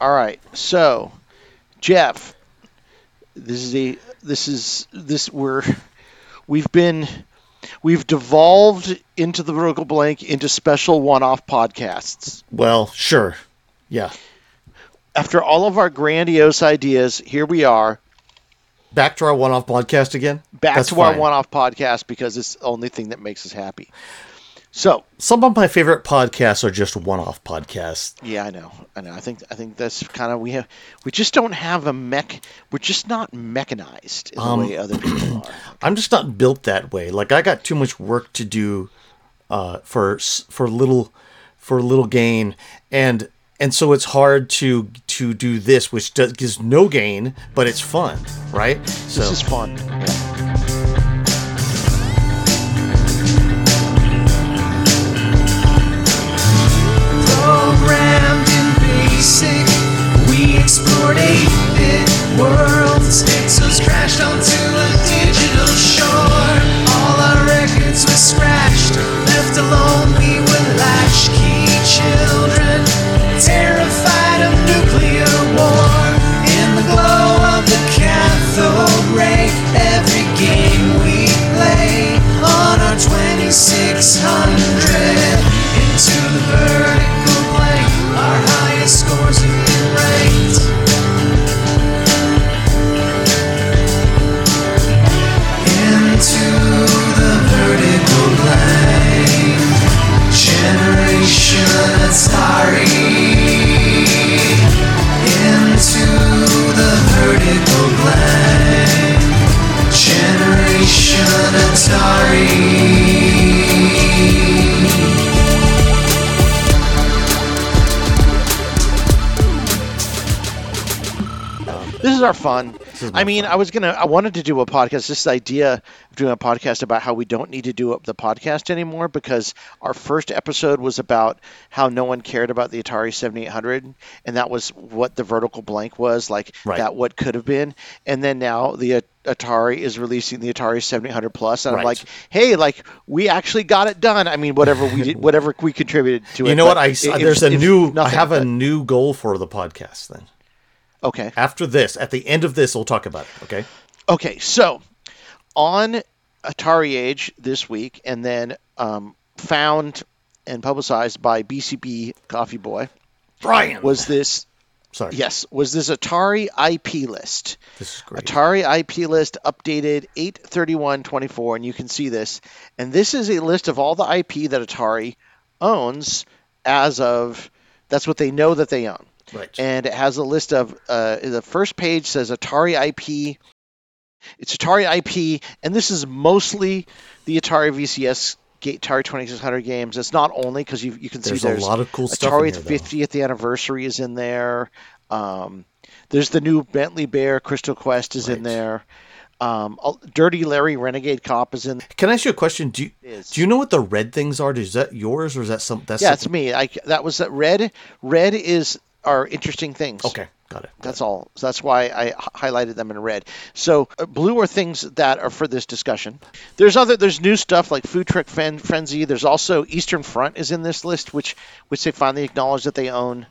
All right. So, Jeff, we've been we've devolved into the vertical blank into special one-off podcasts. Well, sure. Yeah. After all of our grandiose ideas, here we are, Back to our one-off podcast again. back That's to our fine. one-off podcast because it's the only thing that makes us happy. So, Some of my favorite podcasts are just one-off podcasts. yeah, I know. I think that's kind of we just don't have we're just not mechanized in the way other people are. I'm just not built that way. Like I got too much work to do for little gain, and so it's hard to do this, which gives no gain, but it's fun, right? So This is fun. Yeah. Programmed in BASIC, we explored 8-bit worlds. Pixels crashed onto a digital shore. All our records were scratched, left alone we were latchkey children, terrified of nuclear war. In the glow of the cathode ray, every game we play on our 2600 into the vertical blank, our highest scores have been ranked. Into the vertical blank, Generation Atari. Into the vertical blank, Generation Atari. This is our fun. I wanted to do a podcast. This idea of doing a podcast about how we don't need to do the podcast anymore because our first episode was about how no one cared about the Atari 7800, and that was what the vertical blank was, like Right. that what could have been. And then now the Atari is releasing the Atari 7800 Plus, and I'm Right. like, hey, like we actually got it done. I mean, whatever we did, whatever we contributed to it. you know but what? if I nothing, have a but- new goal for the podcast. Then okay. after this, at the end of this, we'll talk about it. Okay. Okay, so on Atari Age this week, and then found and publicized by BCB Coffee Boy, Brian was this Sorry. Atari IP list. This is great. Atari IP list updated 8/31/24, and you can see this. And this is a list of all the IP that Atari owns as of, that's what they know that they own. Right. And it has a list of, the first page says Atari IP. It's Atari IP, and this is mostly the Atari VCS Atari 2600 games. It's not only because you can see There's there's a lot of cool stuff in Atari's here, though. 50th anniversary is in there. There's the new Bentley Bear Crystal Quest is in Right. there. Dirty Larry Renegade Cop is in. Can I ask you a question? Do Is. you know what the red things are? Is that yours or is that some? That's Yeah, it's me. That was red. Red is our interesting things. Okay, got it. That's all. So that's why I highlighted them in red. So blue are things that are for this discussion. There's new stuff like Food Truck Frenzy. There's also Eastern Front is in this list, which they finally acknowledge that they own.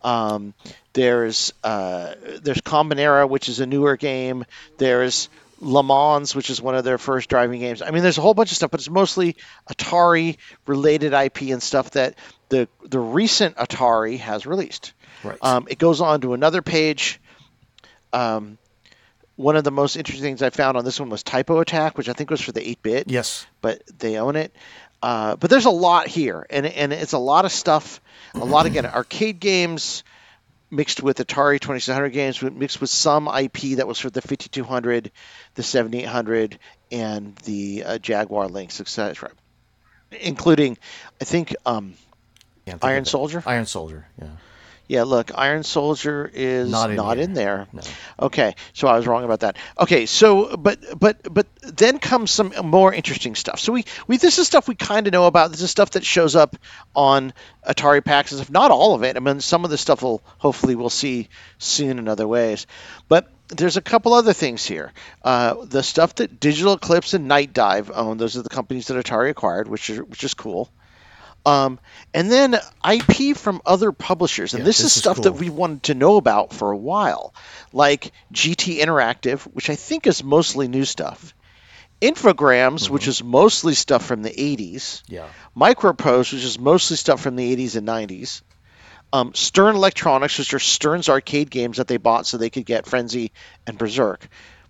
There's Combinera, which is a newer game. There's Le Mans, which is one of their first driving games. I mean, there's a whole bunch of stuff, but it's mostly Atari related IP and stuff that the recent Atari has released. Right. It goes on to another page. One of the most interesting things I found on this one was Typo Attack, which I think was for the 8-bit. Yes. But they own it. But there's a lot here, and it's a lot of stuff. A lot, again, arcade games mixed with Atari 2600 games, mixed with some IP that was for the 5200, the 7800, and the Jaguar Lynx, etc. Including, I think, Can't think Iron of it. Soldier. Iron Soldier. Yeah. Yeah, look, Iron Soldier is Not not in in here. there. No. Okay, so I was wrong about that. Okay, so but then comes some more interesting stuff. So we this is stuff we kind of know about. This is stuff that shows up on Atari Packs and stuff. Not all of it. I mean, some of the stuff we'll see soon in other ways. But there's a couple other things here. The stuff that Digital Eclipse and Night Dive own. Those are the companies that Atari acquired, which is cool. And then IP from other publishers, and Yeah, this this is is stuff that cool. we wanted to know about for a while, like GT Interactive, which I think is mostly new stuff. Infogrames, which is mostly stuff from the 80s. Yeah. Microprose, which is mostly stuff from the 80s and 90s. Stern Electronics, which are Stern's arcade games that they bought so they could get Frenzy and Berserk.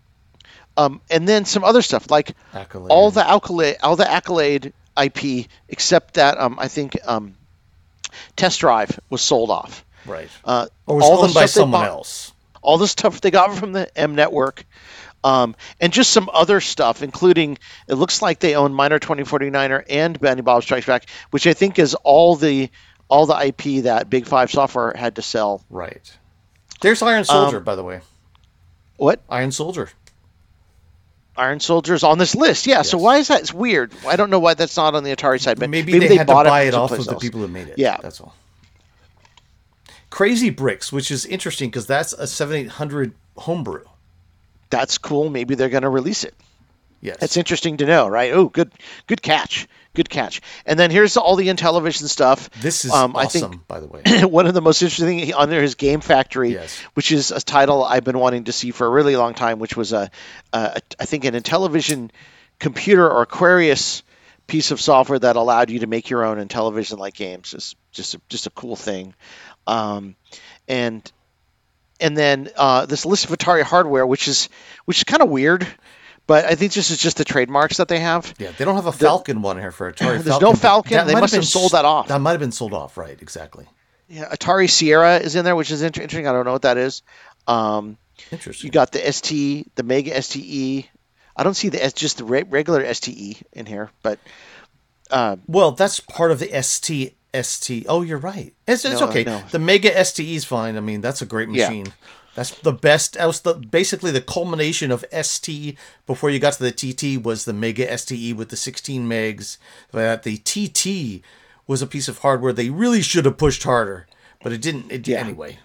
And then some other stuff like Accolade. all the Accolade IP, except that I think Test Drive was sold off. Right. Uh, Or was all the owned by stuff they someone bought- else. All the stuff they got from the M Network, and just some other stuff, including it looks like they own Miner 2049er and Benny Bob Strikes Back, which I think is all the IP that Big Five Software had to sell. Right. There's Iron Soldier, by the way. What? Iron Soldier. Iron Soldier's on this list. Yeah, so Yes. why is that? It's weird. I don't know why that's not on the Atari side, but Maybe they had to bought buy it from off of someplace the else. people who made it. Yeah. That's all. Crazy Bricks, which is interesting because that's a 7800 homebrew. That's cool. Maybe they're going to release it. Yes. That's interesting to know, right? Oh, good catch. Good catch. And then here's all the Intellivision stuff. This is I awesome, think by the way. one of the most interesting things on there is Game Factory, Yes. which is a title I've been wanting to see for a really long time, which was I think an Intellivision computer or Aquarius piece of software that allowed you to make your own Intellivision-like games. It's just a cool thing. And then this list of Atari hardware, which is kind of weird, but I think this is just the trademarks that they have. Yeah, they don't have a Falcon one here for Atari. There's no Falcon. That They might must have been sold that off. That might have been sold off, right? Exactly. Yeah, Atari Sierra is in there, which is interesting. I don't know what that is. Interesting. You got the ST, the Mega STE. I don't see just the regular STE in here, but Well, that's part of the ST. Oh, you're right. It's No, okay. no. The Mega STE is fine. I mean, that's a great Yeah. machine. That's the best. That was basically the culmination of ST before you got to the TT was the Mega STE with the 16 megs. That the TT was a piece of hardware they really should have pushed harder, but it didn't. It did Yeah. anyway.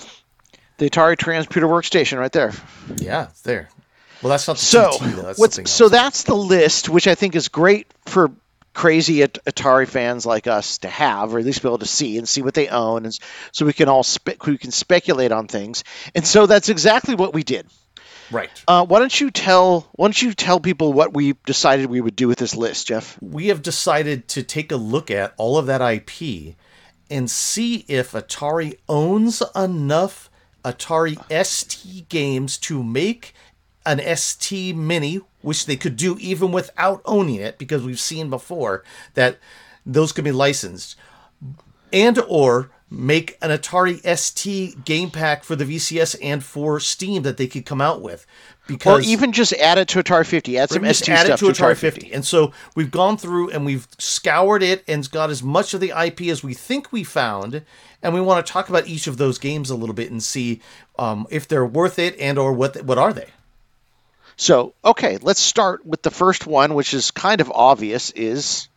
the Atari Transputer Workstation right there. Yeah, it's there. Well, that's not the So TT though. That's something so else. that's the list, which I think is great for crazy Atari fans like us to have, or at least be able to see what they own, and so we can all we can speculate on things. And so that's exactly what we did. Right. Why don't you tell people what we decided we would do with this list, Jeff? We have decided to take a look at all of that IP and see if Atari owns enough Atari ST games to make an ST Mini, which they could do even without owning it, because we've seen before that those could be licensed, and or make an Atari ST game pack for the VCS and for Steam that they could come out with. Or Because even just add it to Atari 50. Add some we just ST add it stuff to Atari 50. And so we've gone through and we've scoured it and got as much of the IP as we think we found. And we want to talk about each of those games a little bit and see if they're worth it and or what are they. So, okay, let's start with the first one, which is kind of obvious, is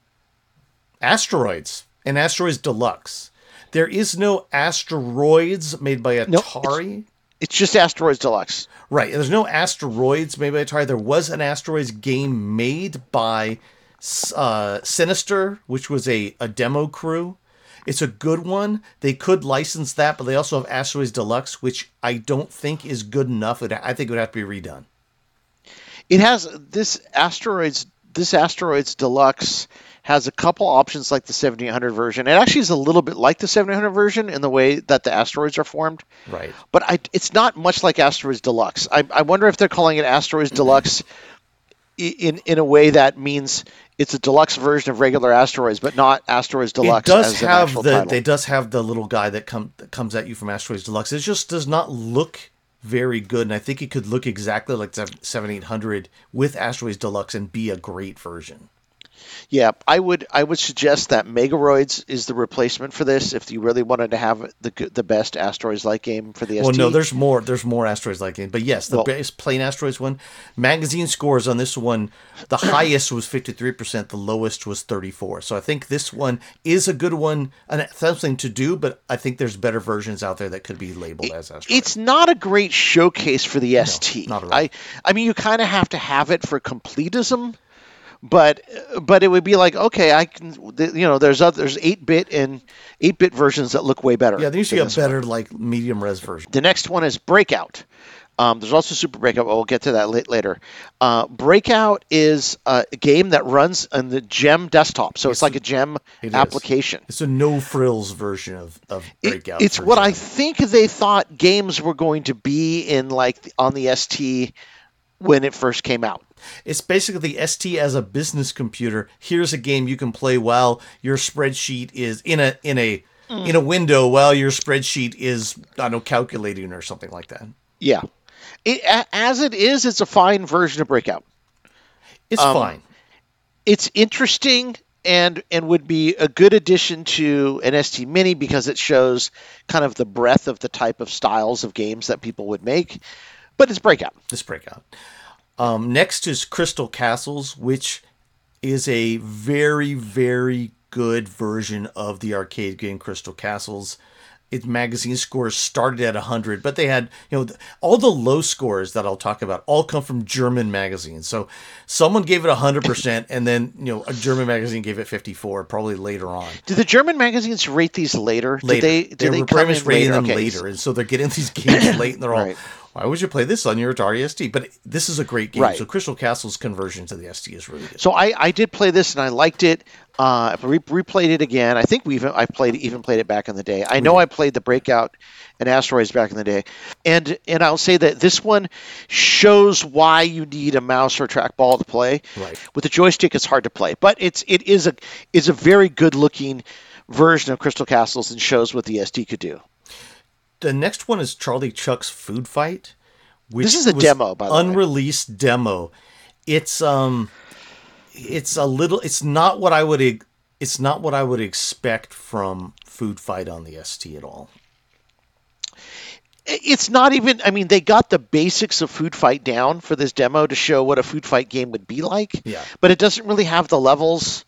Asteroids and Asteroids Deluxe. There is no Asteroids made by No, Atari. it's just Asteroids Deluxe. Right. There's no Asteroids made by Atari. There was an Asteroids game made by Sinister, which was a demo crew. It's a good one. They could license that, but they also have Asteroids Deluxe, which I don't think is good enough. I think it would have to be redone. It has this Asteroids Deluxe has a couple options like the 7800 version. It actually is a little bit like the 7800 version in the way that the asteroids are formed. Right. But it's not much like Asteroids Deluxe. I wonder if they're calling it Asteroids Deluxe in a way that means it's a deluxe version of regular Asteroids, but not Asteroids Deluxe. It does as an have actual title. it does have the little guy that comes at you from Asteroids Deluxe. It just does not look very good, and I think it could look exactly like 7800 with Asteroids Deluxe and be a great version. Yeah, I would suggest that Megaroids is the replacement for this if you really wanted to have the best Asteroids-like game for the ST. Well, no, there's more Asteroids like game, but yes, the Well- best plain Asteroids one. Magazine scores on this one, the highest was 53%, the lowest was 34%. So I think this one is a good one, and something to do, but I think there's better versions out there that could be labeled as Asteroids. It's not a great showcase for the ST. not at all. I mean, you kind of have to have it for completism, but it would be like, okay, I can, there's 8-bit versions that look way better. Yeah, there used to than be a this one. better like medium res version. The next one is Breakout. There's also Super Breakout, but we'll get to that later. Breakout is a game that runs on the Gem desktop, so it's like a Gem It is. application. It's a no frills version of Breakout. It's for what I Gem. think they thought games were going to be in on the ST when it first came out. It's basically the ST as a business computer. Here's a game you can play while your spreadsheet is in a window while your spreadsheet is, I don't know, calculating or something like that. Yeah. As it is, it's a fine version of Breakout. It's fine. It's interesting and would be a good addition to an ST Mini because it shows kind of the breadth of the type of styles of games that people would make. But it's Breakout. This Breakout. Next is Crystal Castles, which is a very, very good version of the arcade game Crystal Castles. Its magazine scores started at 100, but they had, all the low scores that I'll talk about all come from German magazines. So someone gave it 100%, and then, a German magazine gave it 54, probably later on. Do the German magazines rate these later? Later. Did they were come pretty much in rating them Okay. later, and so they're getting these games late, and they're all, Right. why would you play this on your Atari ST? But this is a great game. Right. So Crystal Castle's conversion to the ST is really good. So I did play this and I liked it. I replayed it again. I think I played it back in the day. I know I played the Breakout and Asteroids back in the day, and I'll say that this one shows why you need a mouse or trackball to play. Right. With the joystick, it's hard to play, but it is a very good looking version of Crystal Castles and shows what the ST could do. The next one is Charlie Chuck's Food Fight. Which This is a was demo, by the way. unreleased demo. It's a little. It's not what I would expect from Food Fight on the ST at all. It's not even. I mean, they got the basics of Food Fight down for this demo to show what a Food Fight game would be like. Yeah. But it doesn't really have the levels.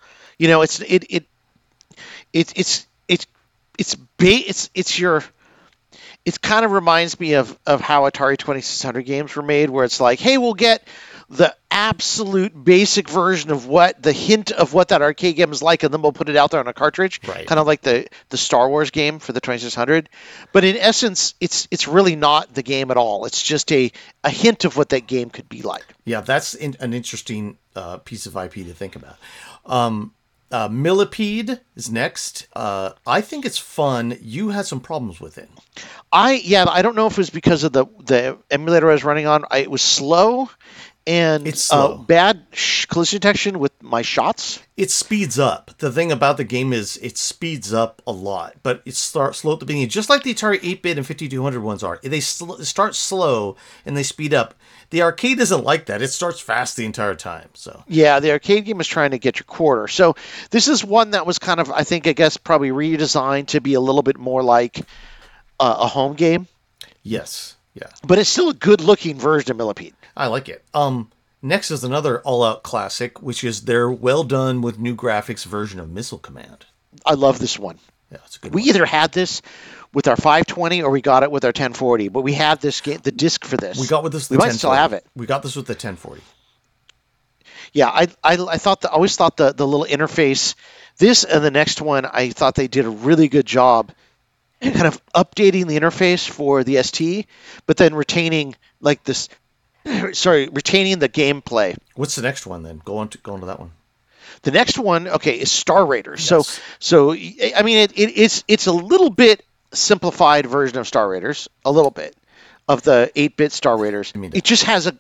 It kind of reminds me of how Atari 2600 games were made, where it's like, hey, we'll get the absolute basic version of the hint of what that arcade game is like, and then we'll put it out there on a cartridge, Right. kind of like the Star Wars game for the 2600. But in essence, it's really not the game at all. It's just a hint of what that game could be like. Yeah, that's an interesting piece of IP to think about. Millipede is next. I think it's fun. You had some problems with it. I don't know if it was because of the emulator I was running on. It was slow. And It's slow. bad collision detection with my shots. It speeds up. The thing about the game is it speeds up a lot, but it starts slow at the beginning, just like the Atari 8-bit and 5200 ones are. They start slow and they speed up. The arcade doesn't like that. It starts fast the entire time. So Yeah, the arcade game is trying to get your quarter. So this is one that was kind of, I guess, probably redesigned to be a little bit more like a home game. yes, yeah, But it's still a good-looking version of Millipede. I like it. Next is another all-out classic, which is their well done with new graphics version of Missile Command. I love this one. Yeah, it's a good. We one. either had this with our 520 or we got it with our 1040, but we had this game, the disc for this. We got with this. We might still have it. We got this with the 1040. Yeah, I thought I always thought the little interface, this and the next one, I thought they did a really good job kind of updating the interface for the ST, but then retaining like this, retaining the gameplay. What's the next one then? Go on to that one. The next one, okay, is Star Raiders. Yes. So I mean, it's a little bit simplified version of Star Raiders, a little bit of the 8-bit Star Raiders. It just has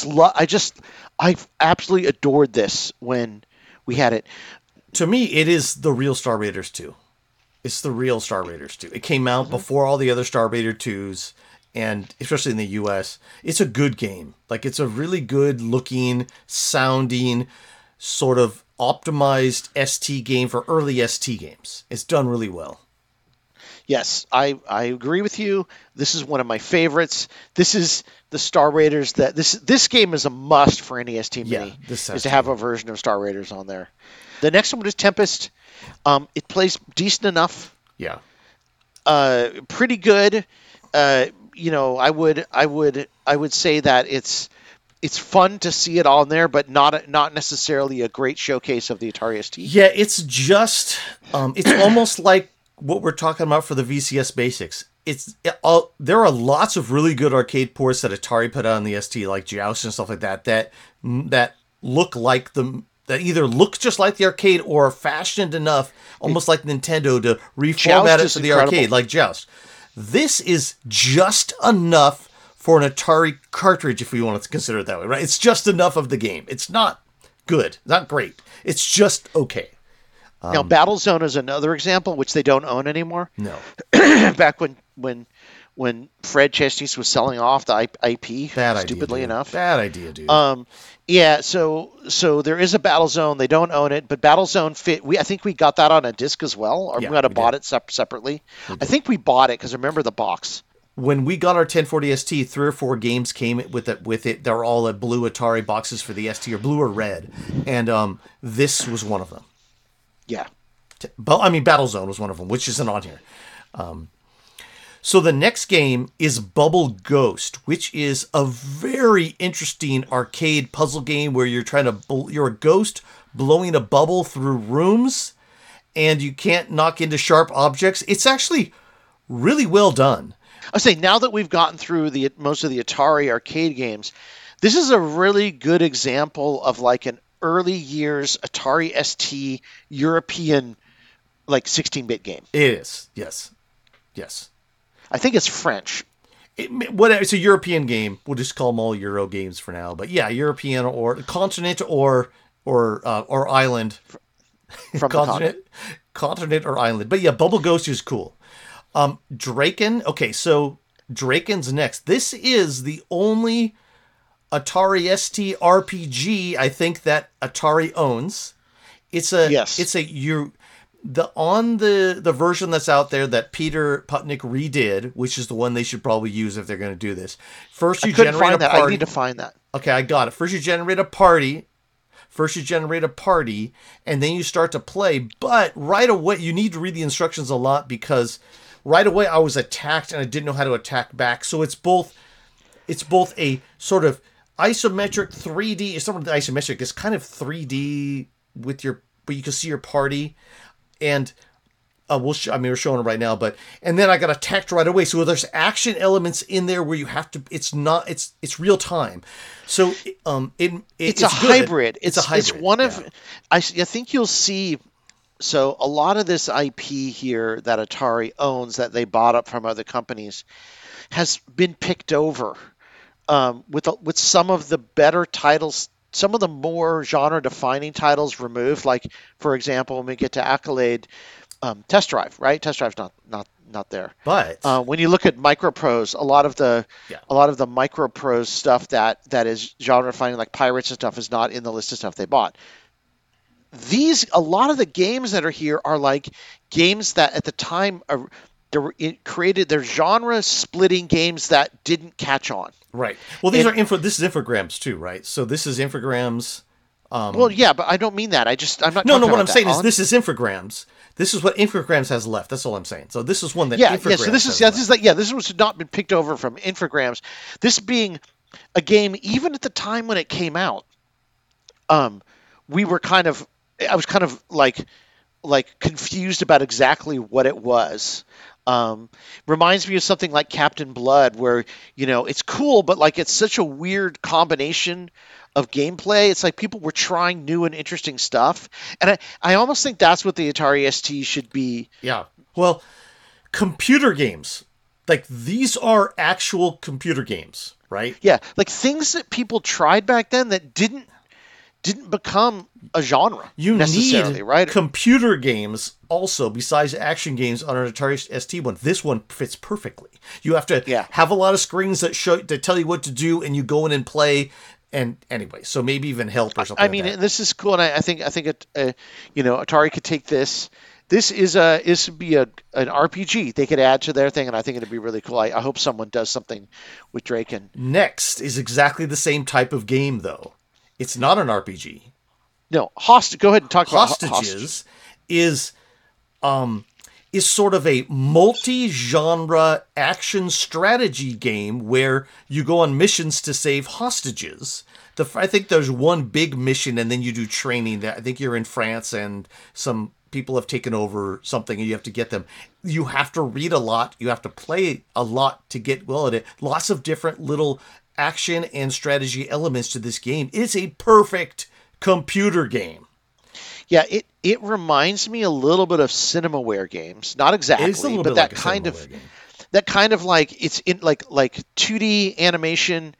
I absolutely adored this when we had it. To me, it is the real Star Raiders 2. It's the real Star Raiders 2. It came out before all the other Star Raider 2s, and especially in the US. It's a good game. Like, it's a really good looking, sounding, sort of optimized ST game for early ST games. It's done really well. Yes, I agree with you. This is one of my favorites. This is the Star Raiders that this game is a must for any ST Mini. this has is to to have a version of Star Raiders on there. The next one is Tempest. It plays decent enough. Yeah. Pretty good. I would say that it's it's fun to see it on there, but not necessarily a great showcase of the Atari ST. Yeah, it's just it's almost like what we're talking about for the VCS Basics. There are lots of really good arcade ports that Atari put out on the ST, like Joust and stuff like that, that look like that either look just like the arcade or are fashioned enough, almost like Nintendo, to reformat it for the arcade, like Joust. This is just enough for an Atari cartridge, if we want to consider it that way, right? It's just enough of the game. It's not good, not great. It's just okay. Now, Battlezone is another example, which they don't own anymore. No. Back when Fred Chesney was selling off the IP, Bad idea, stupidly dude. enough. Bad idea, dude. Yeah, so there is a Battlezone. They don't own it, but Battlezone fit. I think we got that on a disc as well, or Yeah, we might have we bought did. it separately. I think we bought it because remember the box. When we got our 1040 ST, 3 or 4 games came with it. They're all blue Atari boxes for the ST, or blue or red, and this was one of them. Yeah. Battlezone was one of them, which isn't on here. So the next game is Bubble Ghost, which is a very interesting arcade puzzle game where you're a ghost blowing a bubble through rooms, and you can't knock into sharp objects. It's actually really well done. I say now that we've gotten through most of the Atari arcade games, this is a really good example of like an early years Atari ST European like 16-bit game. It is, yes. I think it's French. It's a European game. We'll just call them all Euro games for now. But yeah, European or continent or island. From Continent or island. But yeah, Bubble Ghost is cool. Draken. Okay, so Draken's next. This is the only Atari ST RPG I think that Atari owns. It's a the version that's out there that Peter Putnick redid, which is the one they should probably use if they're going to do this. First, you generate a party. I need to find that. Okay, I got it. First, you generate a party. And then you start to play. But right away, you need to read the instructions a lot because right away I was attacked and I didn't know how to attack back. So it's both a sort of isometric 3D. It's not isometric. It's kind of 3D but you can see your party. And we're showing it right now, and then I got attacked right away. So there's action elements in there where you have to. It's real time. So it's a hybrid. It's a hybrid. It's one of. I think you'll see. So a lot of this IP here that Atari owns that they bought up from other companies has been picked over with some of the better titles. Some of the more genre-defining titles removed, like for example, when we get to Accolade, Test Drive, right? Test Drive's not there. But when you look at Microprose, a lot of the Microprose stuff that is genre-defining, like Pirates and stuff, is not in the list of stuff they bought. A lot of the games that are here are like games that at the time they're genre-splitting games that didn't catch on. Right. Well, this is Infogrames too, right? So this is Infogrames. Well, yeah, but I don't mean that. I'm not. No. What I'm saying is this is Infogrames. This is what Infogrames has left. That's all I'm saying. So this is one that Infogrames So this was not been picked over from Infogrames. This being a game, even at the time when it came out, I was kind of like confused about exactly what it was. Reminds me of something like Captain Blood, where it's cool, but like it's such a weird combination of gameplay. It's like people were trying new and interesting stuff, and I almost think that's what the Atari ST should be. Yeah. Well, computer games, like these are actual computer games, right? Yeah, like things that people tried back then that didn't become a genre. You necessarily, need right? computer games also besides action games on an Atari ST one. This one fits perfectly. You have to have a lot of screens that tell you what to do, and you go in and play. And anyway, so maybe even help or something. I mean, this is cool, and I think Atari could take this. This would be an RPG they could add to their thing, and I think it'd be really cool. I hope someone does something with Draken. Next is exactly the same type of game, though. It's not an RPG. No, go ahead and talk about Hostages. Is is sort of a multi-genre action strategy game where you go on missions to save hostages. I think there's one big mission, and then you do training. I think you're in France, and some people have taken over something, and you have to get them. You have to read a lot. You have to play a lot to get well at it. Lots of different little action and strategy elements to this game. It's a perfect computer game. Yeah, it reminds me a little bit of Cinemaware games. Not exactly, but that kind of game. That kind of like it's in like 2D animation,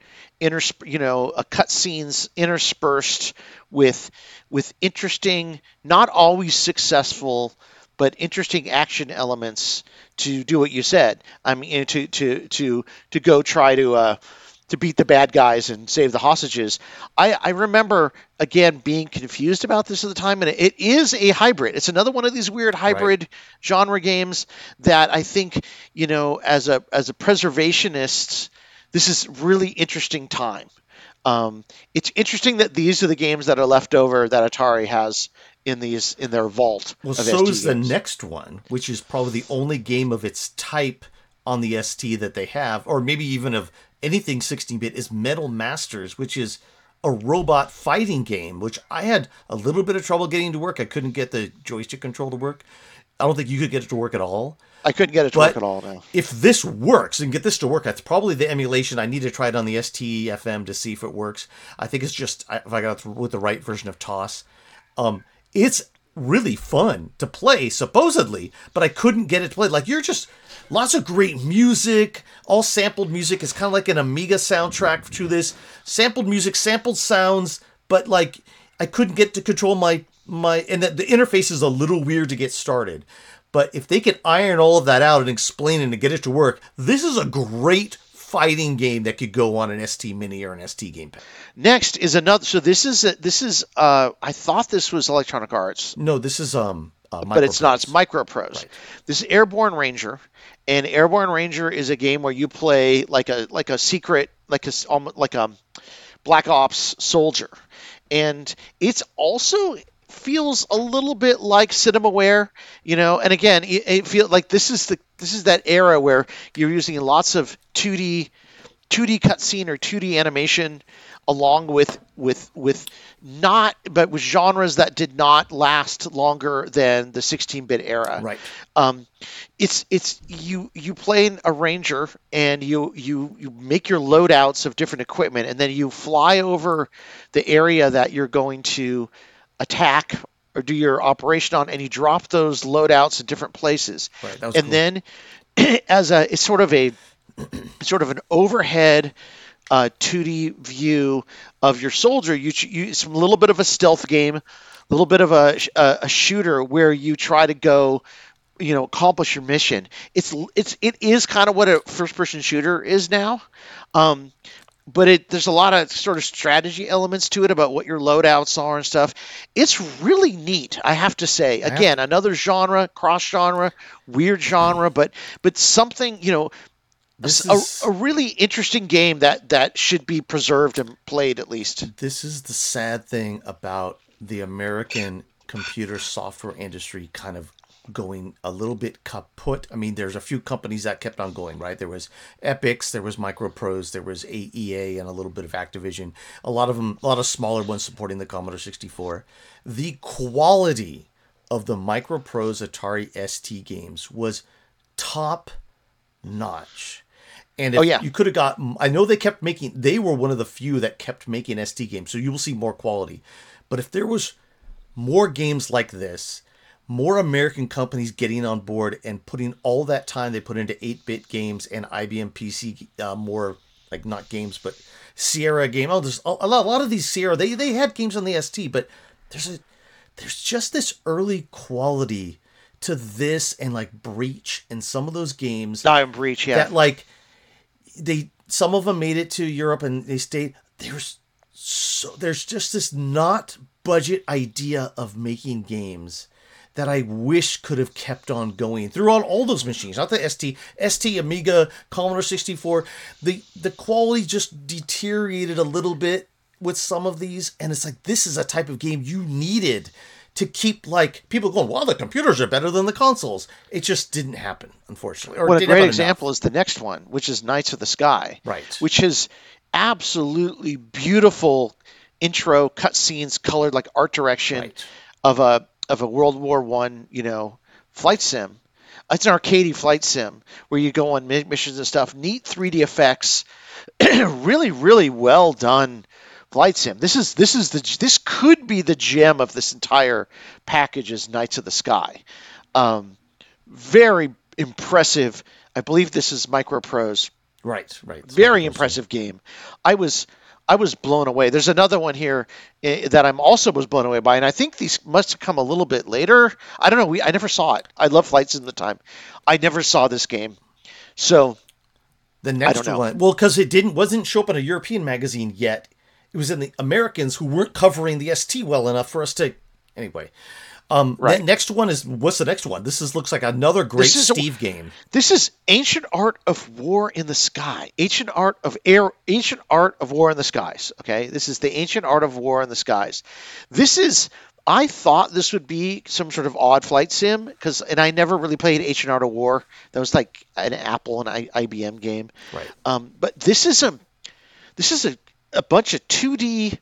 cutscenes interspersed with interesting, not always successful, but interesting action elements to do what you said. I mean, to go try to beat the bad guys and save the hostages. I remember, again, being confused about this at the time, and it is a hybrid. It's another one of these weird hybrid genre games that I think, as a preservationist, this is really interesting time. It's interesting that these are the games that are left over that Atari has in their vault. Well, of so ST is the games. next one, which is probably the only game of its type on the ST that they have, or maybe even of anything 16-bit, is Metal Masters, which is a robot fighting game, which I had a little bit of trouble getting to work. I couldn't get the joystick control to work. I don't think you could get it to work at all. I couldn't get it to work at all now. If this works and get this to work, that's probably the emulation. I need to try it on the STFM to see if it works. I think it's just if I got it with the right version of TOS. It's really fun to play, supposedly, but I couldn't get it to play. Like, you're just lots of great music, all sampled music. It's kind of like an Amiga soundtrack to this. Sampled music, sampled sounds, but like I couldn't get to control my and the interface is a little weird to get started. But if they could iron all of that out and explain it and get it to work, this is a great fighting game that could go on an ST Mini or an ST Gamepad. Next is another. So this is. I thought this was Electronic Arts. No, this is but it's not. It's Microprose. Right. This is Airborne Ranger, and Airborne Ranger is a game where you play like a secret, like a Black Ops soldier, and it's also feels a little bit like Cinemaware, And again, it feels like this is that era where you're using lots of 2D cutscene or 2D animation, along with genres that did not last longer than the 16-bit era. Right. It's you play a ranger, and you make your loadouts of different equipment, and then you fly over the area that you're going to attack or do your operation on, and you drop those loadouts in different places. Right. That was and cool. then it's sort of an overhead 2D view of your soldier. It's a little bit of a stealth game, a little bit of a shooter where you try to go, accomplish your mission. It is kind of what a first-person shooter is now. But there's a lot of sort of strategy elements to it about what your loadouts are and stuff. It's really neat, I have to say. Again, another genre, cross-genre, weird genre, but something, This is a really interesting game that should be preserved and played at least. This is the sad thing about the American computer software industry kind of going a little bit kaput. I mean, there's a few companies that kept on going, right? There was Epix, there was Microprose, there was AEA, and a little bit of Activision. A lot of smaller ones supporting the Commodore 64. The quality of the Microprose Atari ST games was top notch. And if you could have got, I know they were one of the few that kept making ST games, so you will see more quality. But if there was more games like this, more American companies getting on board and putting all that time they put into 8-bit games and IBM PC, more like not games, but Sierra game. Oh, there's a lot of these Sierra, they had games on the ST, but there's just this early quality to this and like Breach and some of those games. Breach, yeah. That like, some of them made it to Europe and they stayed. There's just this not budget idea of making games that I wish could have kept on going through on all those machines. Not the ST, Amiga, Commodore 64. The quality just deteriorated a little bit with some of these, and it's like, this is a type of game you needed to keep like people going, well, the computers are better than the consoles. It just didn't happen, unfortunately. Or Well, a didn't great happen example enough. is the next one, which is Knights of the Sky, Right. which is absolutely beautiful intro cutscenes, colored like art direction Right. of a World War One, flight sim. It's an arcadey flight sim where you go on missions and stuff. Neat 3D effects, really, really well done flight sim. This could be the gem of this entire package is Knights of the Sky. Very impressive. I believe this is Microprose. Right. Right. It's Very Microsoft. impressive game. I was blown away. There's another one here that I'm also was blown away by, and I think these must have come a little bit later. I don't know. I never saw it. I love flights in the time. I never saw this game. So The next don't know. one, well, because it wasn't show up in a European magazine yet. It was in the Americans who weren't covering the ST well enough for us to. Anyway, Right. The next one is what's the next one? Looks like another great This is a- Steve game. this is Ancient Art of War in the Sky. Ancient Art of War in the Skies. Okay, this is the Ancient Art of War in the Skies. This is. I thought this would be some sort of odd flight sim and I never really played Ancient Art of War. That was like an Apple and IBM game. Right. But this is a bunch of 2D.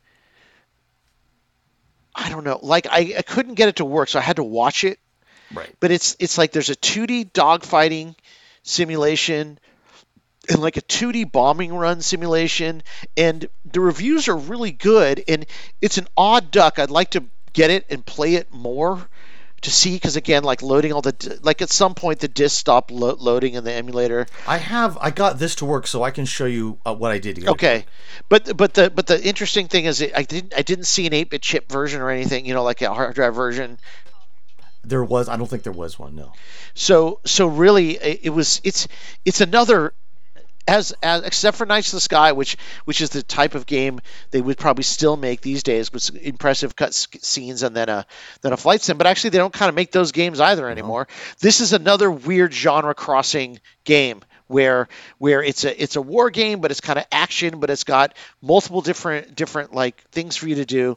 I don't know. Like I couldn't get it to work, so I had to watch it. Right. But it's like there's a 2D dogfighting simulation and like a 2D bombing run simulation, and the reviews are really good. And it's an odd duck. I'd like to get it and play it more to see, because again, like loading like at some point the disc stopped loading in the emulator. I got this to work, so I can show you what I did here. Okay, but the interesting thing is I didn't see an 8-bit chip version or anything, like a hard drive version. I don't think there was one. No. So really, it's another. As except for Knights of the Sky, which is the type of game they would probably still make these days with impressive cut scenes and then a flight sim. But actually, they don't kind of make those games either anymore. This is another weird genre crossing game where it's a war game, but it's kind of action, but it's got multiple different like things for you to do.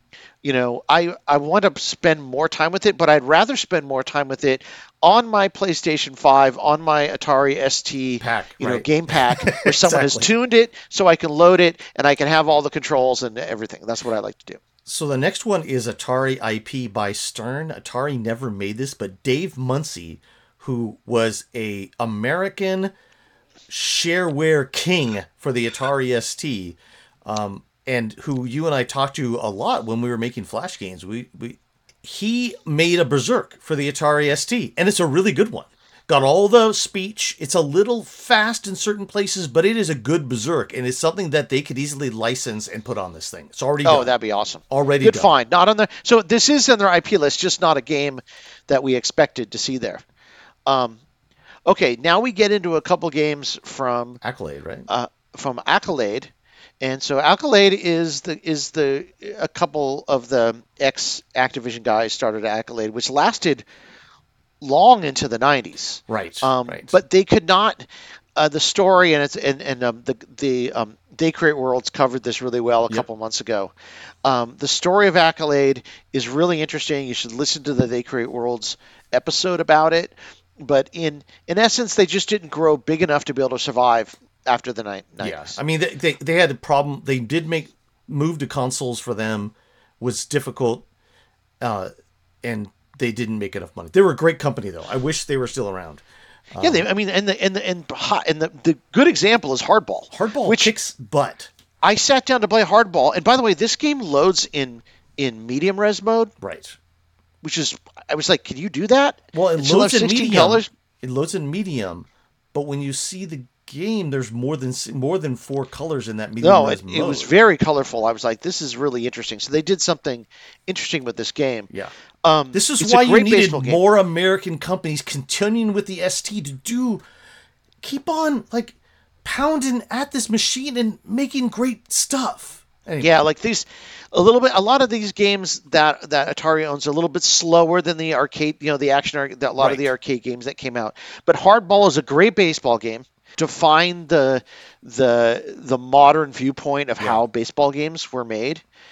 I want to spend more time with it, but I'd rather spend more time with it on my PlayStation 5, on my Atari ST Pack, right. game pack, where someone has Exactly. tuned it so I can load it and I can have all the controls and everything. That's what I like to do. So the next one is Atari IP by Stern. Atari never made this, but Dave Muncy, who was a American shareware king for the Atari ST, and who you and I talked to a lot when we were making Flash games. He made a Berserk for the Atari ST, and it's a really good one. Got all the speech. It's a little fast in certain places, but it is a good Berserk, and it's something that they could easily license and put on this thing. It's already done. Oh, that'd be awesome. Already good done. find. Not on the. So this is in their IP list, just not a game that we expected to see there. Okay, now we get into a couple games from Accolade, right? Accolade. And so Accolade is a couple of the ex Activision guys started Accolade, which lasted long into the 90s. Right. Right. But they could not. The story the They Create Worlds covered this really well a couple months ago. The story of Accolade is really interesting. You should listen to the They Create Worlds episode about it. But in essence, they just didn't grow big enough to be able to survive after the 90s. Yeah, I mean, they had a problem. They did move to consoles for them was difficult, and they didn't make enough money. They were a great company, though. I wish they were still around. Yeah, the good example is Hardball. Hardball which kicks butt. I sat down to play Hardball, and by the way, this game loads in medium res mode, Right. which is I was like, can you do that? Well, it And still loads have in 16 medium. colors? It loads in medium, but when you see the game, there's more than 4 colors in that medium. No, res it was mode. very colorful. I was like, this is really interesting. So they did something interesting with this game. Yeah. This it's is a why you great needed baseball game. more American companies continuing with the ST to keep on like pounding at this machine and making great stuff. Anyway, Yeah, like a lot of these games that Atari owns are a little bit slower than the arcade, the action, a lot of the arcade games that came out. But Hardball is a great baseball game. To find the modern viewpoint of how baseball games were made.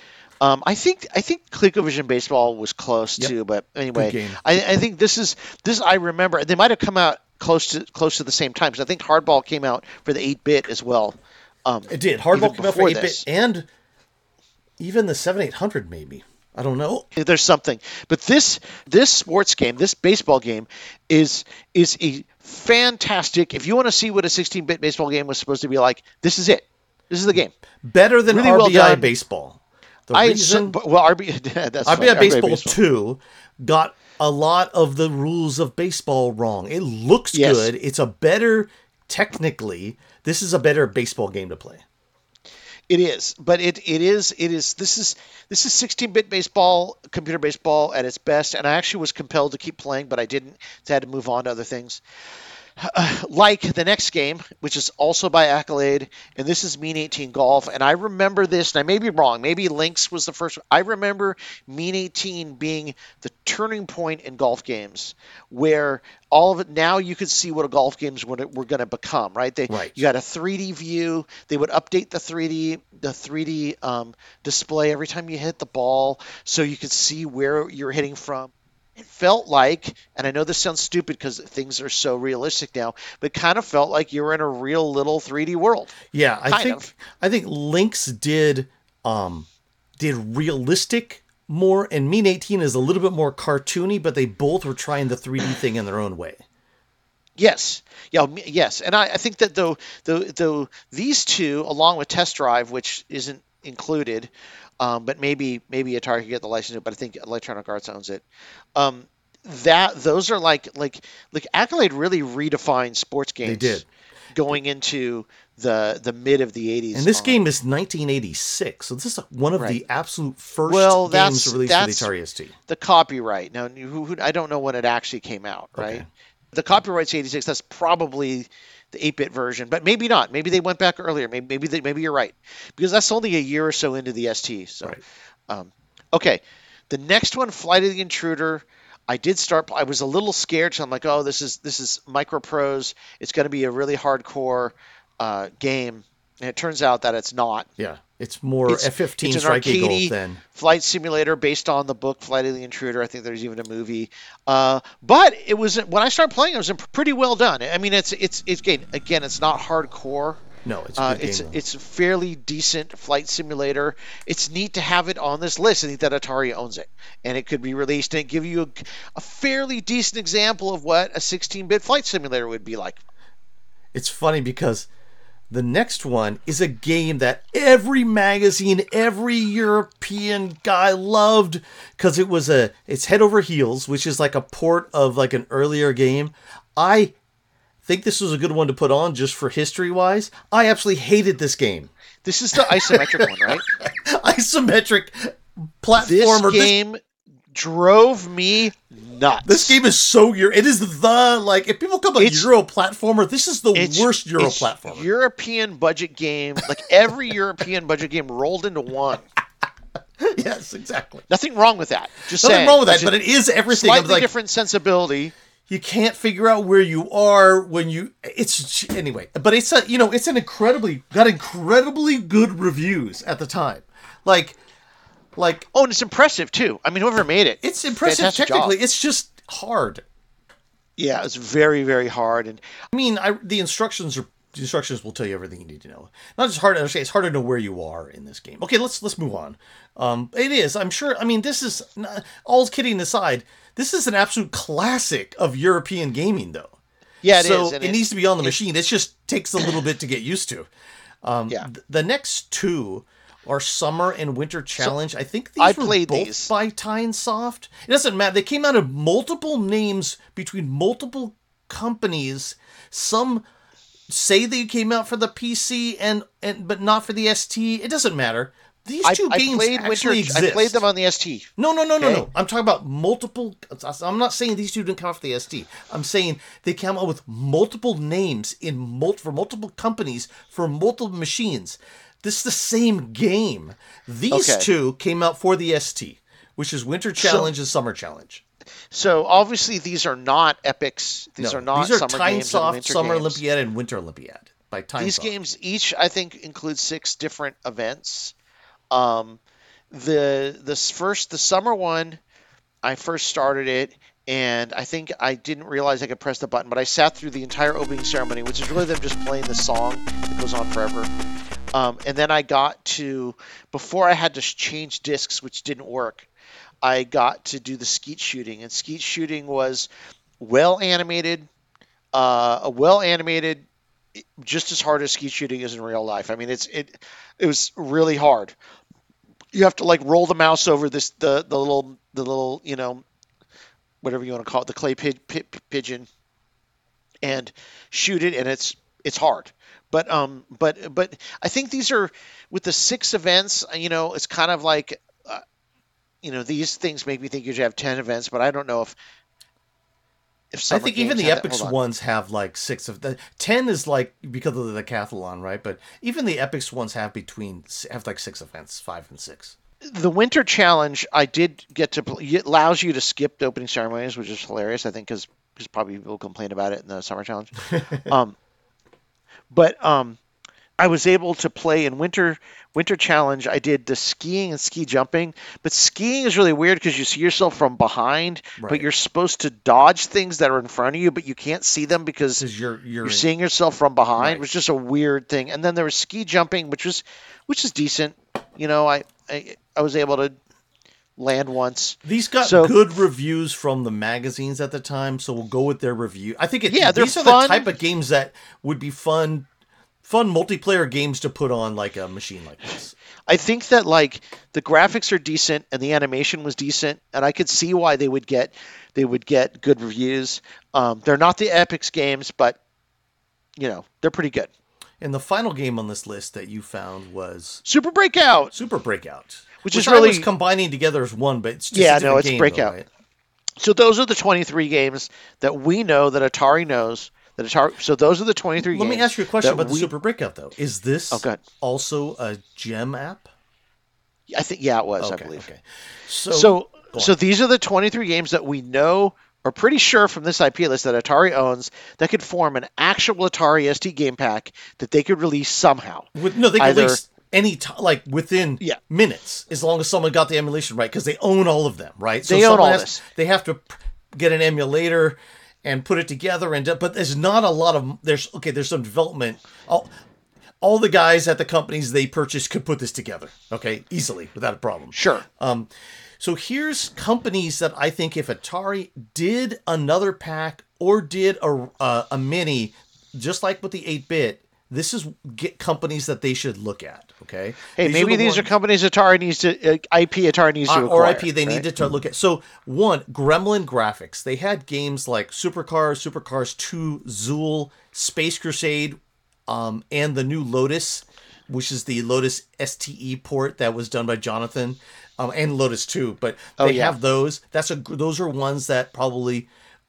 I think ColecoVision Baseball was close Yep. too, but anyway, Good game. I think this I remember they might have come out close to the same time because I think Hardball came out for the 8-bit as well. It did. Hardball even came out for before 8-bit this. and even the 7800 maybe. I don't know. There's something, but this sports game, this baseball game, is a fantastic. If you want to see what a 16-bit baseball game was supposed to be like, this is it. This is the game. Better than Really well RBI done. Baseball. The I reason well that's funny. RBI Baseball 2 got a lot of the rules of baseball wrong. It looks Yes. good. It's a better, technically, this is a better baseball game to play. It is, but it is this is 16-bit baseball, computer baseball at its best, and I actually was compelled to keep playing, but I didn't. So I had to move on to other things. Like the next game, which is also by Accolade, and this is Mean 18 Golf, and I remember this, and I may be wrong, maybe Lynx was the first one. I remember Mean 18 being the turning point in golf games, where all of it, now you could see what a golf games were going to become, right? Right. You got a 3D view, they would update the 3D display every time you hit the ball, so you could see where you're hitting from. It felt like, and I know this sounds stupid because things are so realistic now, but it kind of felt like you were in a real little 3D world. Yeah, Kind of. I think Lynx did realistic more, and Mean 18 is a little bit more cartoony, but they both were trying the 3D thing in their own way. Yes, yeah, yes, and I think that though these two, along with Test Drive, which isn't included, but maybe Atari could get the license, but I think Electronic Arts owns it. That those are like Accolade really redefined sports games. They did. Going into the mid of the 80s. And this game is 1986, so this is one of the absolute first that's- games released that's- for the Atari ST. The copyright. Now, I don't know when it actually came out, right? Okay. The copyright's 86. That's probably the 8-bit version, but maybe not. Maybe they went back earlier. Maybe you're right, because that's only a year or so into the ST. So, Right. Okay, the next one, Flight of the Intruder. I did start. I was a little scared, so I'm like, oh, this is Microprose. It's going to be a really hardcore game, and it turns out that it's not. Yeah, it's more F-15 It's an Strike Eagle arcadey than... flight simulator based on the book Flight of the Intruder. I think there's even a movie. But it was, when I started playing, it was pretty well done. I mean, it's again, it's not hardcore. No, it's a good game. It's a fairly decent flight simulator. It's neat to have it on this list. I think that Atari owns it, and it could be released and give you a fairly decent example of what a 16-bit flight simulator would be like. It's funny because the next one is a game that every magazine, every European guy loved because it's Head Over Heels, which is like a port of like an earlier game. I think this was a good one to put on just for history-wise. I absolutely hated this game. This is the isometric one, right? Isometric platformer. This game drove me nuts. This game is so it is if people come up Euro platformer, this is the worst Euro it's platformer. European budget game, like every European budget game rolled into one. Yes, exactly. Nothing wrong with that. Just Nothing saying. wrong with that, It's but it is everything. slightly different sensibility. You can't figure out where you are when you. It's anyway, but it's an incredibly good reviews at the time. Like, Oh, and it's impressive too. I mean, whoever made it, it's impressive fantastic technically. job. It's just hard. Yeah, it's very, very hard. And I mean, the instructions will tell you everything you need to know. Not just hard to understand; it's hard to know where you are in this game. Okay, let's move on. It is. I'm sure. I mean, this is all kidding aside. This is an absolute classic of European gaming, though. yeah, it so is. And it needs to be on the machine. It just takes a little bit to get used to. Yeah. The next two are Summer and Winter Challenge. I think these were played both these. by Tynesoft. It doesn't matter. They came out of multiple names between multiple companies. Some say they came out for the PC but not for the ST. It doesn't matter. These two games actually exist. I played them on the ST. No. I'm talking about multiple. I'm not saying these two didn't come out for the ST. I'm saying they came out with multiple names for multiple companies for multiple machines. This is the same game. These two came out for the ST, which is Winter Challenge and Summer Challenge. So obviously these are not epics. These are not These are summer games and Tynesoft winter Summer games. Olympiad and Winter Olympiad by Tynesoft. These games each, I think, include 6 different events. the summer one, I first started it, and I think I didn't realize I could press the button, but I sat through the entire opening ceremony, which is really them just playing the song that goes on forever. And then I got to, before I had to change discs, which didn't work, I got to do the skeet shooting, and skeet shooting was well animated, well animated, just as hard as skeet shooting is in real life. I mean, it was really hard. You have to like roll the mouse over the little whatever you want to call it, the clay pigeon, and shoot it, and it's hard. But I think these are, with the 6 events. It's kind of like these things make me think you should have 10 events, but I don't know if I summer think even games the have that. epics Hold on. ones have like 6 of the 10 is like because of the decathlon, right? But even the epics ones have like 6 events, 5 and 6. The winter challenge, I did get to play. It allows you to skip the opening ceremonies, which is hilarious. I think because probably people complain about it in the summer challenge. But I was able to play in winter challenge. I did the skiing and ski jumping, but skiing is really weird because you see yourself from behind, but Right. you're supposed to dodge things that are in front of you, but you can't see them because Because you're you're seeing yourself from behind. Right. It was just a weird thing. And then there was ski jumping, which is decent. I was able to land once. These got So- good reviews from the magazines at the time, so we'll go with their review. I think Yeah, they're these are fun. the type of games that would be fun multiplayer games to put on like a machine like this. I think that like the graphics are decent and the animation was decent, and I could see why they would get good reviews. They're not the Epix games, but they're pretty good. And the final game on this list that you found was Super Breakout. Super Breakout, Which is I was really- combining together as one, but it's just Yeah, a different no, it's game, Breakout. though, right? So those are the 23 games that we know that Atari knows that Atari. So those are the 23 Let games. me ask you a question that about the we- Super Breakout, though. Is this go ahead. also a gem app? I think it was. I Okay, believe. okay. So go so on. these are the 23 games that we know, are pretty sure from this IP list, that Atari owns, that could form an actual Atari ST game pack that they could release somehow. They can either- release any time, like within Yeah. minutes, as long as someone got the emulation right, because they own all of them, right? They own someone all has- this. They have to get an emulator and put it together, but there's not a lot of there's some development. All the guys at the companies they purchased could put this together, okay, easily without a problem. Sure. So here's companies that I think if Atari did another pack or did a mini, just like with the 8-bit, this is companies that they should look at. Okay. Hey, maybe these are companies Atari needs to IP Atari needs to or acquire. IP they right? need to look at. So one, Gremlin Graphics. They had games like Supercars 2, Zool, Space Crusade, and the new Lotus, which is the Lotus STE port that was done by Jonathan, and Lotus 2. But they yeah. have those. Those are ones that probably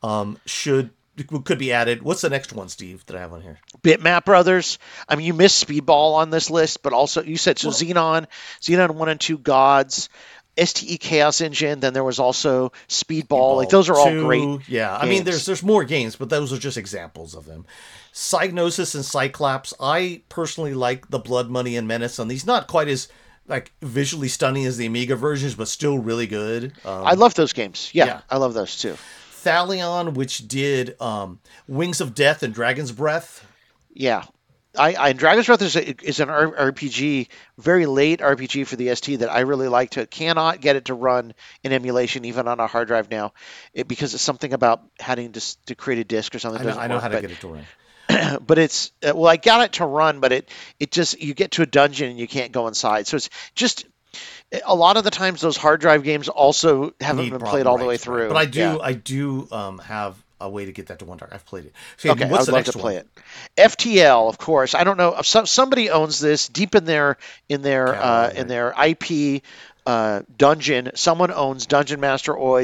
could be added. What's the next one, Steve, that I have on here? Bitmap Brothers. I mean, you missed Speedball on this list, but also you said so. Xenon 1 and 2 Gods, STE Chaos Engine. Then there was also Speedball. Like those are all 2, great. Yeah, I mean, games. there's more games, but those are just examples of them. Psygnosis and Cyclops. I personally like the Blood Money and Menace on these. Not quite as like visually stunning as the Amiga versions, but still really good. I love those games. Yeah, yeah. I love those too. Thalion, which did Wings of Death and Dragon's Breath. Yeah. And Dragon's Breath is an RPG, very late RPG for the ST that I really like. Cannot get it to run in emulation, even on a hard drive now, because it's something about having to create a disk or something. I know how to get it to run. But it's I got it to run, but it just, you get to a dungeon and you can't go inside. So it's just, a lot of the times those hard drive games also haven't been played all the way through. But Yeah. I do have a way to get that to one drive. I've played it. So, Okay, what's I'd the love next to one? play it. FTL, of course. I don't know. Somebody owns this deep in their Catalog, in their IP dungeon. Someone owns Dungeon Master Oids,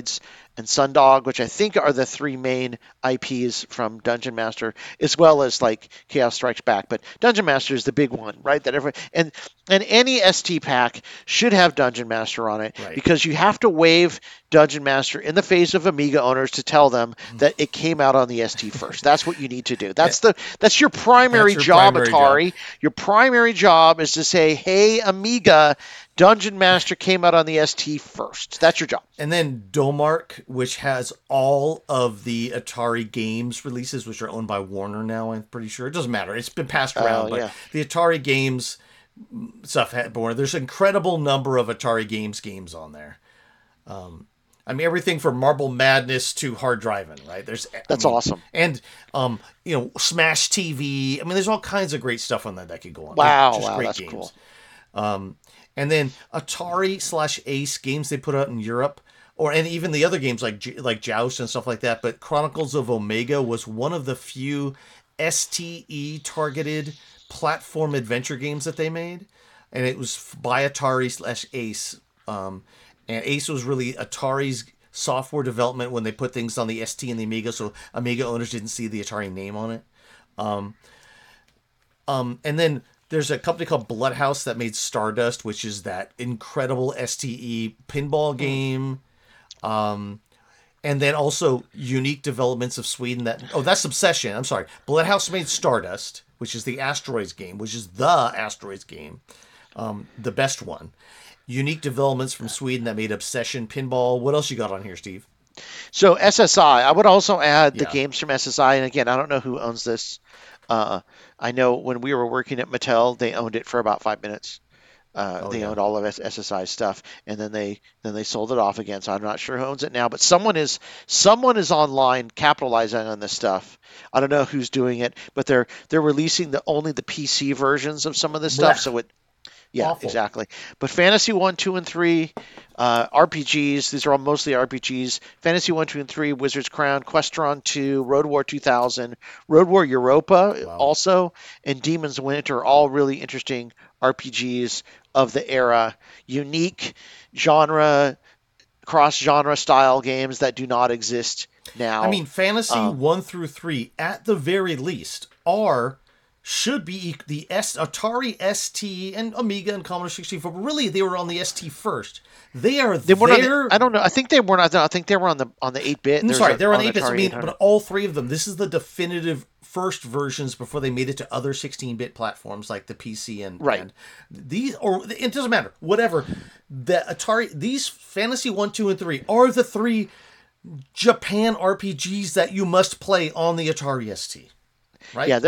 and Sundog, which I think are the three main IPs from Dungeon Master, as well as like Chaos Strikes Back. But Dungeon Master is the big one, right? That every and any ST pack should have Dungeon Master on it, Right. because you have to wave Dungeon Master in the face of Amiga owners to tell them that it came out on the ST first. That's what you need to do. That's your primary That's your job, primary Atari. Your primary job is to say, "Hey, Amiga, Dungeon Master came out on the ST first." That's your job. And then Domark, which has all of the Atari games releases, which are owned by Warner now, I'm pretty sure. It doesn't matter. It's been passed around, but yeah. the Atari games stuff had Warner. There's an incredible number of Atari games on there. I mean, everything from Marble Madness to Hard Driving, right? That's awesome. And, Smash TV. I mean, there's all kinds of great stuff on that could go on. Wow, Just great that's games. cool. And then Atari/Ace games they put out in Europe, and even the other games like Joust and stuff like that. But Chronicles of Omega was one of the few STE targeted platform adventure games that they made, and it was by Atari/Ace. And Ace was really Atari's software development when they put things on the ST and the Amiga, so Amiga owners didn't see the Atari name on it. And then there's a company called Bloodhouse that made Stardust, which is that incredible STE pinball game. And then also Unique Developments of Sweden. That's Obsession. I'm sorry. Bloodhouse made Stardust, which is the Asteroids game, which is the Asteroids game, the best one. Unique Developments from Sweden that made Obsession Pinball. What else you got on here, Steve? So SSI, I would also add the Yeah. games from SSI. And again, I don't know who owns this. I know when we were working at Mattel, they owned it for about 5 minutes. They owned all of SSI stuff, and then they sold it off again. So I'm not sure who owns it now, but someone is online capitalizing on this stuff. I don't know who's doing it, but they're releasing only the PC versions of some of this stuff. Blech. So yeah, Awful. exactly. But Fantasy 1, 2, and 3, RPGs, these are all mostly RPGs. Fantasy 1, 2, and 3, Wizard's Crown, Questron 2, Road War 2000, Road War Europa also, and Demon's Winter, all really interesting RPGs of the era. Unique genre, cross-genre style games that do not exist now. I mean, Fantasy 1 through 3, at the very least, should be the Atari ST and Amiga and Commodore 64, but really they were on the ST first. They weren't I don't know. I think they were not. I think they were on the 8-bit. I'm sorry, they're on 8-bits. I Atari mean, 800. but all three of them. This is the definitive first versions before they made it to other 16-bit platforms like the PC and Right. and these. Or it doesn't matter. Whatever. The Atari. These Fantasy 1, 2, and 3 are the three Japan RPGs that you must play on the Atari ST. Right? Yeah,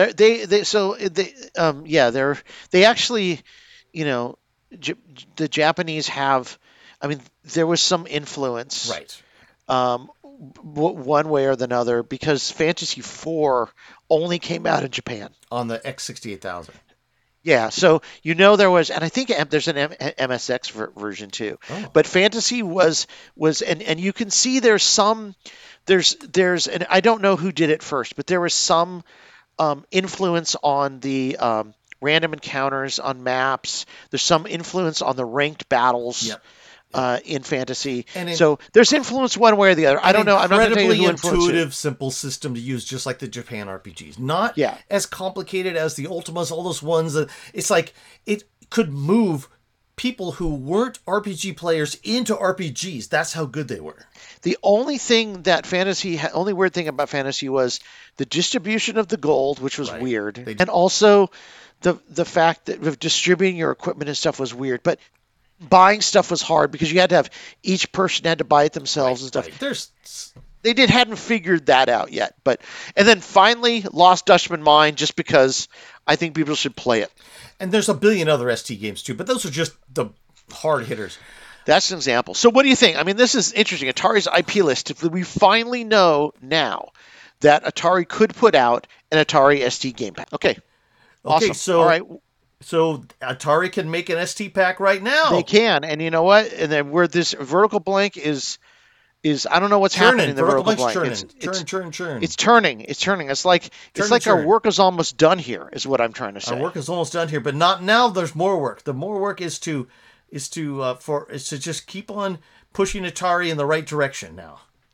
they actually, the Japanese have. I mean, there was some influence, Right. one way or the other, because Fantasy 4 only came out in Japan. On the X68000. Yeah, so there was, and I think there's an MSX version too. Oh. But Fantasy was, and you can see there's and I don't know who did it first, but there was some influence on the random encounters on maps. There's some influence on the ranked battles. Yep. In Fantasy, And so there's influence one way or the other. I don't know. I'm not going to tell you incredibly who influenced it. intuitive, simple system to use, just like the Japan RPGs. Not Yeah. as complicated as the Ultimas, all those ones. It's like it could move people who weren't RPG players into RPGs. That's how good they were. The only thing that only weird thing about Fantasy was the distribution of the gold, which was Right. weird, They- and also the fact that of distributing your equipment and stuff was weird. But buying stuff was hard because you had to have each person had to buy it themselves and stuff. Right. They hadn't figured that out yet. And then finally, Lost Dutchman Mine, just because I think people should play it. And there's a billion other ST games too, but those are just the hard hitters. That's an example. So what do you think? I mean, this is interesting. Atari's IP list. We finally know now that Atari could put out an Atari ST game pack. Okay. Awesome. So all right. So Atari can make an ST pack right now. They can. And you know what? And then where this vertical blank is I don't know what's happening in the vertical blank. Churn. It's turning. It's like our work is almost done here, is what I'm trying to say. Our work is almost done here, but not now. There's more work. The more work is to just keep on pushing Atari in the right direction now.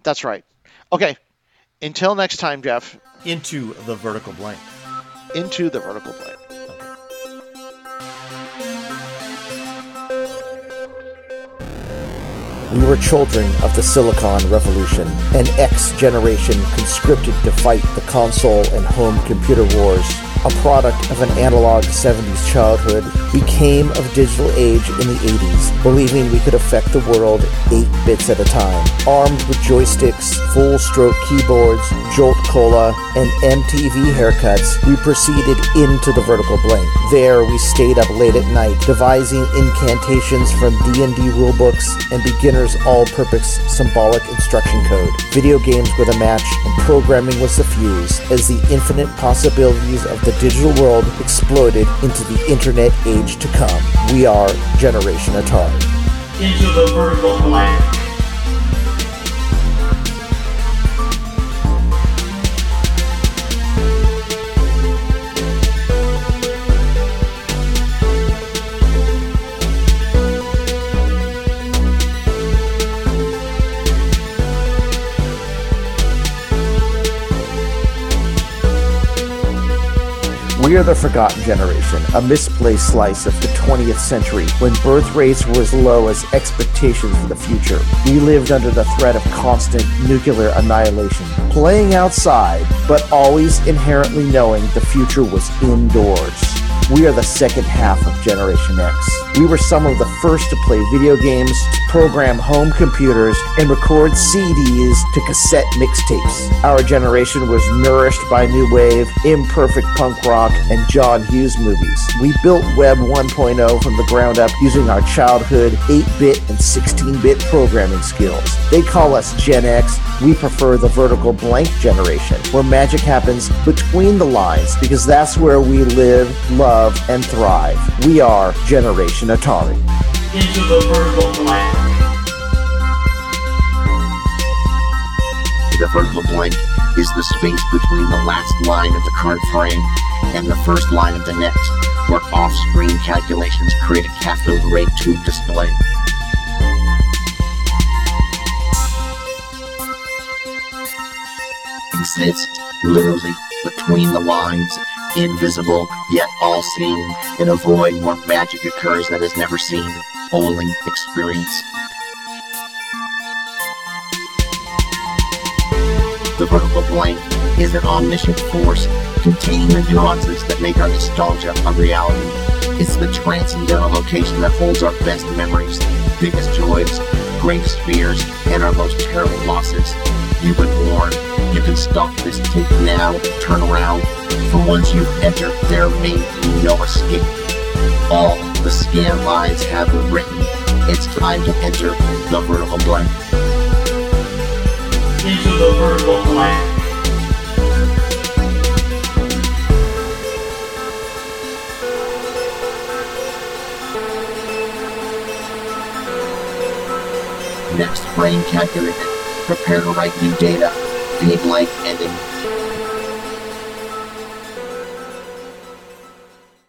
That's right. Okay. Until next time, Jeff. Into the vertical blank. Into the vertical blank. We were children of the Silicon Revolution, an X generation conscripted to fight the console and home computer wars. A product of an analog 70s childhood, we came of digital age in the 80s, believing we could affect the world 8 bits at a time. Armed with joysticks, full-stroke keyboards, Jolt Cola, and MTV haircuts, we proceeded into the vertical blank. There, we stayed up late at night, devising incantations from D&D rulebooks and beginner's all-purpose symbolic instruction code. Video games were the match, and programming was the fuse, as the infinite possibilities of the digital world exploded into the internet age to come. We are Generation Atari. Into the vertical blank. We are the forgotten generation, a misplaced slice of the 20th century when birth rates were as low as expectations for the future. We lived under the threat of constant nuclear annihilation, playing outside, but always inherently knowing the future was indoors. We are the second half of Generation X. We were some of the first to play video games, to program home computers, and record CDs to cassette mixtapes. Our generation was nourished by new wave, imperfect punk rock, and John Hughes movies. We built Web 1.0 from the ground up using our childhood 8-bit and 16-bit programming skills. They call us Gen X. We prefer the vertical blank generation, where magic happens between the lines, because that's where we live, love, and thrive. We are Generation Atari. Into the vertical blank. The vertical blank is the space between the last line of the current frame and the first line of the next, where off-screen calculations create a cathode ray tube display. It sits literally between the lines, invisible yet all-seeing, in a void where magic occurs that is never seen, only experienced. The vertical blank is an omniscient force containing the nuances that make our nostalgia a reality. It's the transcendental location that holds our best memories, biggest joys, greatest fears, and our most terrible losses. You've been warned. You can stop this tape now, turn around, for once you've entered, there may be no escape. All the scan lines have been written. It's time to enter the vertical blank. Into the vertical blank. Next frame calculated. Prepare to write new data. V blank ending.